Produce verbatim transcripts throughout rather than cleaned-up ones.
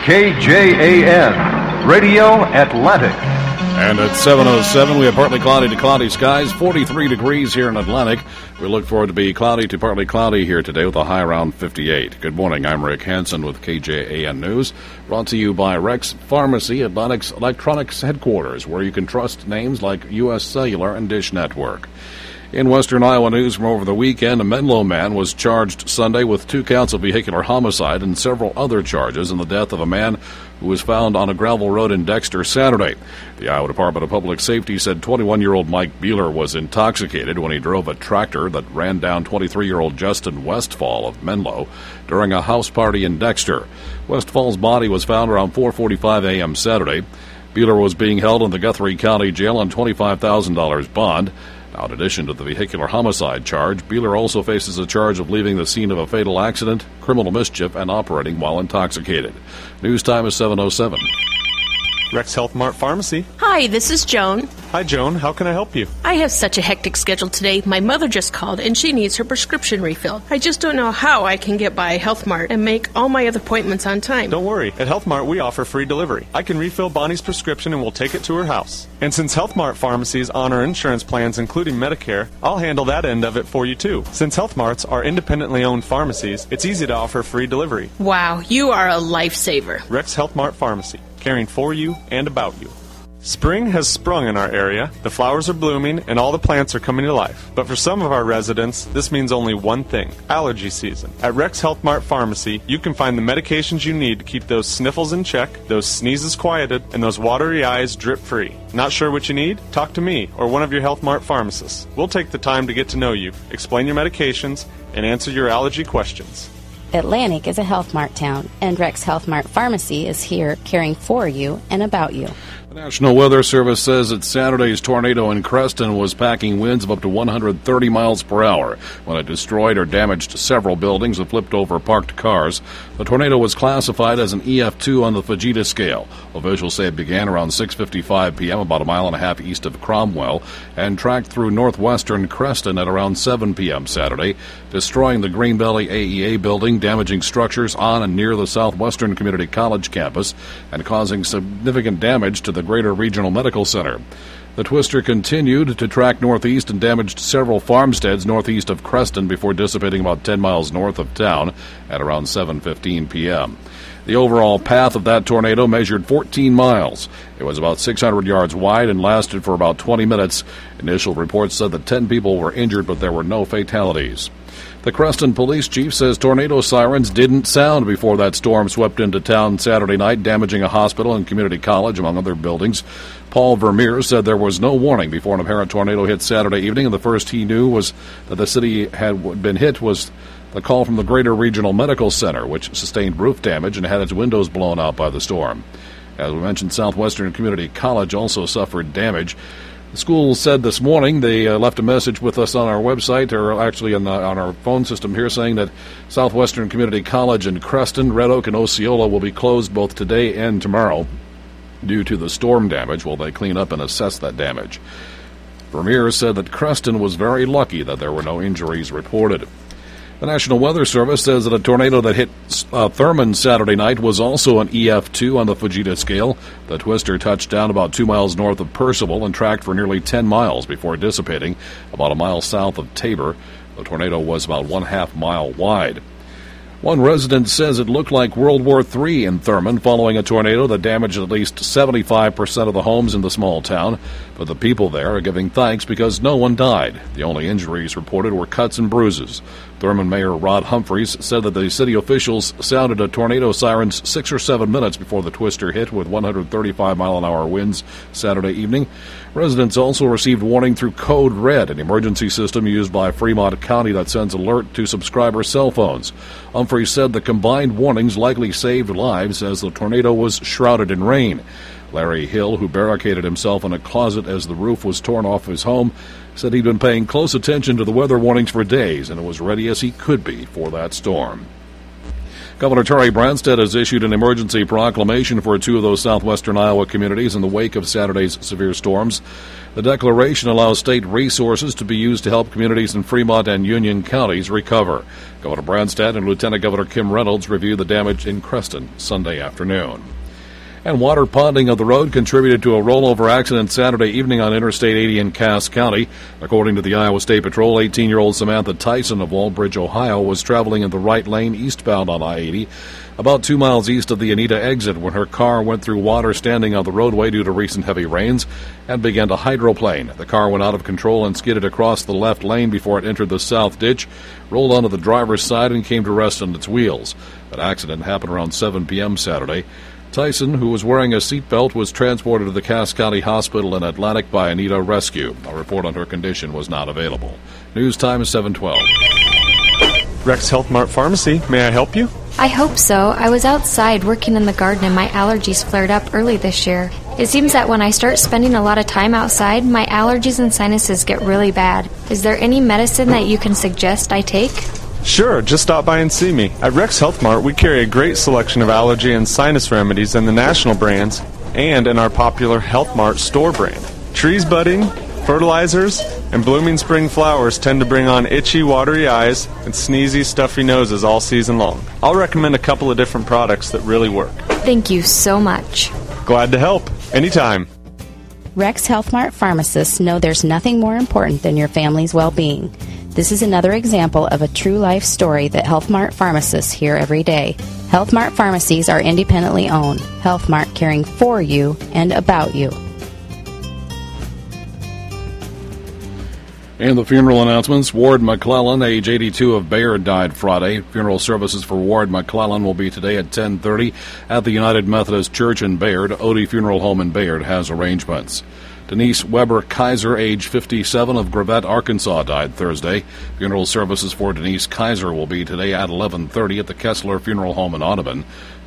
K J A N, Radio Atlantic. And at seven oh seven, we have partly cloudy to cloudy skies, forty-three degrees here in Atlantic. We look forward to be cloudy to partly cloudy here today with a high around fifty-eight. Good morning, I'm Rick Hansen with K J A N News, brought to you by Rex Pharmacy, Atlantic's electronics headquarters, where you can trust names like U S Cellular and Dish Network. In Western Iowa news from over the weekend, a Menlo man was charged Sunday with two counts of vehicular homicide and several other charges in the death of a man who was found on a gravel road in Dexter Saturday. The Iowa Department of Public Safety said twenty-one-year-old Mike Beeler was intoxicated when he drove a tractor that ran down twenty-three-year-old Justin Westfall of Menlo during a house party in Dexter. Westfall's body was found around four forty-five a.m. Saturday. Beeler was being held in the Guthrie County Jail on twenty-five thousand dollars bond. Now, in addition to the vehicular homicide charge, Beeler also faces a charge of leaving the scene of a fatal accident, criminal mischief, and operating while intoxicated. News time is seven oh seven. Rex Health Mart Pharmacy. Hi, this is Joan. Hi, Joan. How can I help you? I have such a hectic schedule today. My mother just called, and she needs her prescription refilled. I just don't know how I can get by Health Mart and make all my other appointments on time. Don't worry. At Health Mart, we offer free delivery. I can refill Bonnie's prescription, and we'll take it to her house. And since Health Mart pharmacies honor insurance plans, including Medicare, I'll handle that end of it for you, too. Since Health Marts are independently owned pharmacies, it's easy to offer free delivery. Wow, you are a lifesaver. Rex Health Mart Pharmacy, caring for you and about you. Spring has sprung in our area, the flowers are blooming, and all the plants are coming to life. But for some of our residents, this means only one thing: allergy season. At Rex Health Mart Pharmacy, you can find the medications you need to keep those sniffles in check, those sneezes quieted, and those watery eyes drip-free. Not sure what you need? Talk to me or one of your Health Mart pharmacists. We'll take the time to get to know you, explain your medications, and answer your allergy questions. Atlantic is a Health Mart town, and Rex Health Mart Pharmacy is here caring for you and about you. The National Weather Service says that Saturday's tornado in Creston was packing winds of up to one hundred thirty miles per hour when it destroyed or damaged several buildings and flipped over parked cars. The tornado was classified as an E F two on the Fujita scale. Officials say it began around six fifty-five p.m., about a mile and a half east of Cromwell, and tracked through northwestern Creston at around seven p.m. Saturday, destroying the Green Valley A E A building, damaging structures on and near the Southwestern Community College campus, and causing significant damage to the Greater Regional Medical Center. The twister continued to track northeast and damaged several farmsteads northeast of Creston before dissipating about ten miles north of town at around seven fifteen p.m. The overall path of that tornado measured fourteen miles. It was about six hundred yards wide and lasted for about twenty minutes. Initial reports said that ten people were injured, but there were no fatalities. The Creston police chief says tornado sirens didn't sound before that storm swept into town Saturday night, damaging a hospital and community college, among other buildings. Paul Vermeer said there was no warning before an apparent tornado hit Saturday evening, and the first he knew was that the city had been hit was the call from the Greater Regional Medical Center, which sustained roof damage and had its windows blown out by the storm. As we mentioned, Southwestern Community College also suffered damage. The school said this morning they uh, left a message with us on our website, or actually on, the, on our phone system here, saying that Southwestern Community College in Creston, Red Oak, and Osceola will be closed both today and tomorrow due to the storm damage while they clean up and assess that damage. Vermeer said that Creston was very lucky that there were no injuries reported. The National Weather Service says that a tornado that hit uh, Thurman Saturday night was also an E F two on the Fujita scale. The twister touched down about two miles north of Percival and tracked for nearly ten miles before dissipating about a mile south of Tabor. The tornado was about one half mile wide. One resident says it looked like World War Three in Thurman following a tornado that damaged at least seventy-five percent of the homes in the small town. But the people there are giving thanks because no one died. The only injuries reported were cuts and bruises. Thurman Mayor Rod Humphreys said that the city officials sounded a tornado sirens six or seven minutes before the twister hit with one hundred thirty-five mile an hour winds Saturday evening. Residents also received warning through Code Red, an emergency system used by Fremont County that sends alert to subscriber cell phones. Humphreys said the combined warnings likely saved lives as the tornado was shrouded in rain. Larry Hill, who barricaded himself in a closet as the roof was torn off his home, said he'd been paying close attention to the weather warnings for days and was ready as he could be for that storm. Governor Terry Branstad has issued an emergency proclamation for two of those southwestern Iowa communities in the wake of Saturday's severe storms. The declaration allows state resources to be used to help communities in Fremont and Union counties recover. Governor Branstad and Lieutenant Governor Kim Reynolds reviewed the damage in Creston Sunday afternoon. And water ponding of the road contributed to a rollover accident Saturday evening on Interstate eighty in Cass County. According to the Iowa State Patrol, eighteen-year-old Samantha Tyson of Walbridge, Ohio, was traveling in the right lane eastbound on I eighty, about two miles east of the Anita exit, when her car went through water standing on the roadway due to recent heavy rains and began to hydroplane. The car went out of control and skidded across the left lane before it entered the south ditch, rolled onto the driver's side, and came to rest on its wheels. That accident happened around seven p.m. Saturday. Tyson, who was wearing a seatbelt, was transported to the Cass County Hospital in Atlantic by Anita Rescue. A report on her condition was not available. News time is seven twelve. Rex Health Mart Pharmacy, may I help you? I hope so. I was outside working in the garden and my allergies flared up early this year. It seems that when I start spending a lot of time outside, my allergies and sinuses get really bad. Is there any medicine that you can suggest I take? Sure, just stop by and see me. At Rex Health Mart, we carry a great selection of allergy and sinus remedies in the national brands and in our popular Health Mart store brand. Trees budding, fertilizers, and blooming spring flowers tend to bring on itchy, watery eyes and sneezy, stuffy noses all season long. I'll recommend a couple of different products that really work. Thank you so much. Glad to help. Anytime. Rex Health Mart pharmacists know there's nothing more important than your family's well-being. This is another example of a true life story that Health Mart pharmacists hear every day. Health Mart pharmacies are independently owned. Health Mart caring for you and about you. And the funeral announcements. Ward McClellan, age eighty-two, of Bayard, died Friday. Funeral services for Ward McClellan will be today at ten thirty at the United Methodist Church in Bayard. Odie Funeral Home in Bayard has arrangements. Denise Weber Kaiser, age fifty-seven, of Gravette, Arkansas, died Thursday. Funeral services for Denise Kaiser will be today at eleven thirty at the Kessler Funeral Home in Audubon.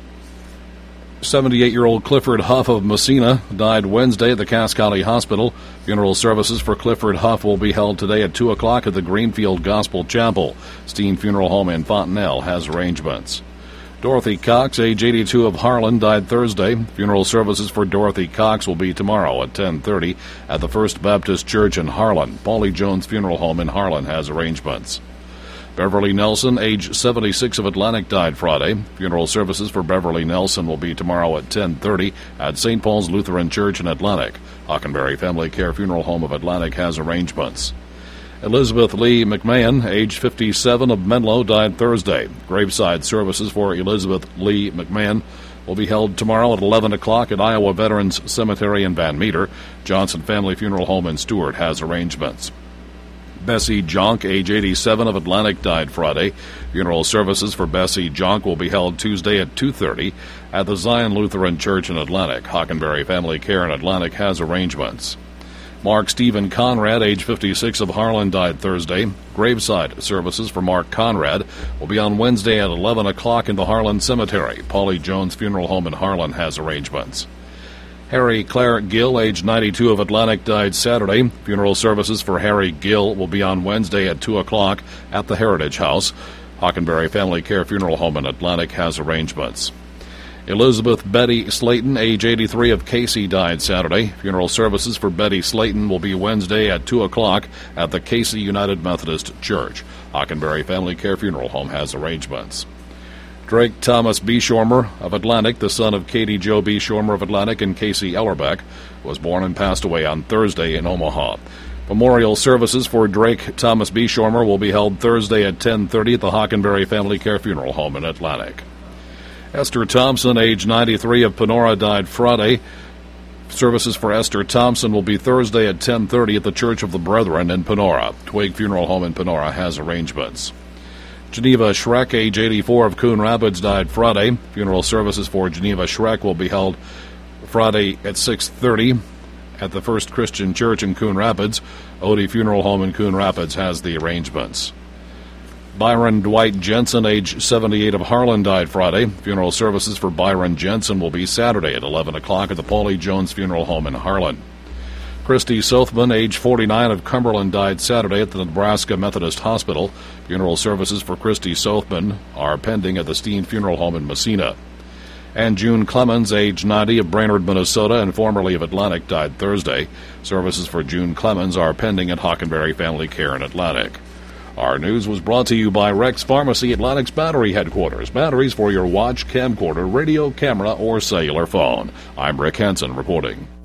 seventy-eight-year-old Clifford Huff of Messina died Wednesday at the Cass County Hospital. Funeral services for Clifford Huff will be held today at two o'clock at the Greenfield Gospel Chapel. Steen Funeral Home in Fontenelle has arrangements. Dorothy Cox, age eighty-two, of Harlan, died Thursday. Funeral services for Dorothy Cox will be tomorrow at ten thirty at the First Baptist Church in Harlan. Paulie Jones Funeral Home in Harlan has arrangements. Beverly Nelson, age seventy-six, of Atlantic, died Friday. Funeral services for Beverly Nelson will be tomorrow at ten thirty at Saint Paul's Lutheran Church in Atlantic. Hockenberry Family Care Funeral Home of Atlantic has arrangements. Elizabeth Lee McMahon, age fifty-seven, of Menlo, died Thursday. Graveside services for Elizabeth Lee McMahon will be held tomorrow at eleven o'clock at Iowa Veterans Cemetery in Van Meter. Johnson Family Funeral Home in Stewart has arrangements. Bessie Jonk, age eighty-seven, of Atlantic, died Friday. Funeral services for Bessie Jonk will be held Tuesday at two thirty at the Zion Lutheran Church in Atlantic. Hockenberry Family Care in Atlantic has arrangements. Mark Stephen Conrad, age fifty-six, of Harlan, died Thursday. Graveside services for Mark Conrad will be on Wednesday at eleven o'clock in the Harlan Cemetery. Paulie Jones Funeral Home in Harlan has arrangements. Harry Clare Gill, age ninety-two, of Atlantic, died Saturday. Funeral services for Harry Gill will be on Wednesday at two o'clock at the Heritage House. Hockenberry Family Care Funeral Home in Atlantic has arrangements. Elizabeth Betty Slayton, age eighty-three, of Casey, died Saturday. Funeral services for Betty Slayton will be Wednesday at two o'clock at the Casey United Methodist Church. Hockenberry Family Care Funeral Home has arrangements. Drake Thomas B. Shormer of Atlantic, the son of Katie Jo B. Shormer of Atlantic and Casey Ellerbeck, was born and passed away on Thursday in Omaha. Memorial services for Drake Thomas B. Shormer will be held Thursday at ten thirty at the Hockenberry Family Care Funeral Home in Atlantic. Esther Thompson, age ninety-three, of Panora, died Friday. Services for Esther Thompson will be Thursday at ten thirty at the Church of the Brethren in Panora. Twig Funeral Home in Panora has arrangements. Geneva Schreck, age eighty-four, of Coon Rapids, died Friday. Funeral services for Geneva Schreck will be held Friday at six thirty at the First Christian Church in Coon Rapids. Odie Funeral Home in Coon Rapids has the arrangements. Byron Dwight Jensen, age seventy-eight, of Harlan, died Friday. Funeral services for Byron Jensen will be Saturday at eleven o'clock at the Paulie Jones Funeral Home in Harlan. Christy Sothman, age forty-nine, of Cumberland, died Saturday at the Nebraska Methodist Hospital. Funeral services for Christy Sothman are pending at the Steen Funeral Home in Messina. And June Clemens, age ninety, of Brainerd, Minnesota, and formerly of Atlantic, died Thursday. Services for June Clemens are pending at Hockenberry Family Care in Atlantic. Our news was brought to you by Rex Pharmacy, Atlantic's battery headquarters. Batteries for your watch, camcorder, radio, camera, or cellular phone. I'm Rick Henson reporting.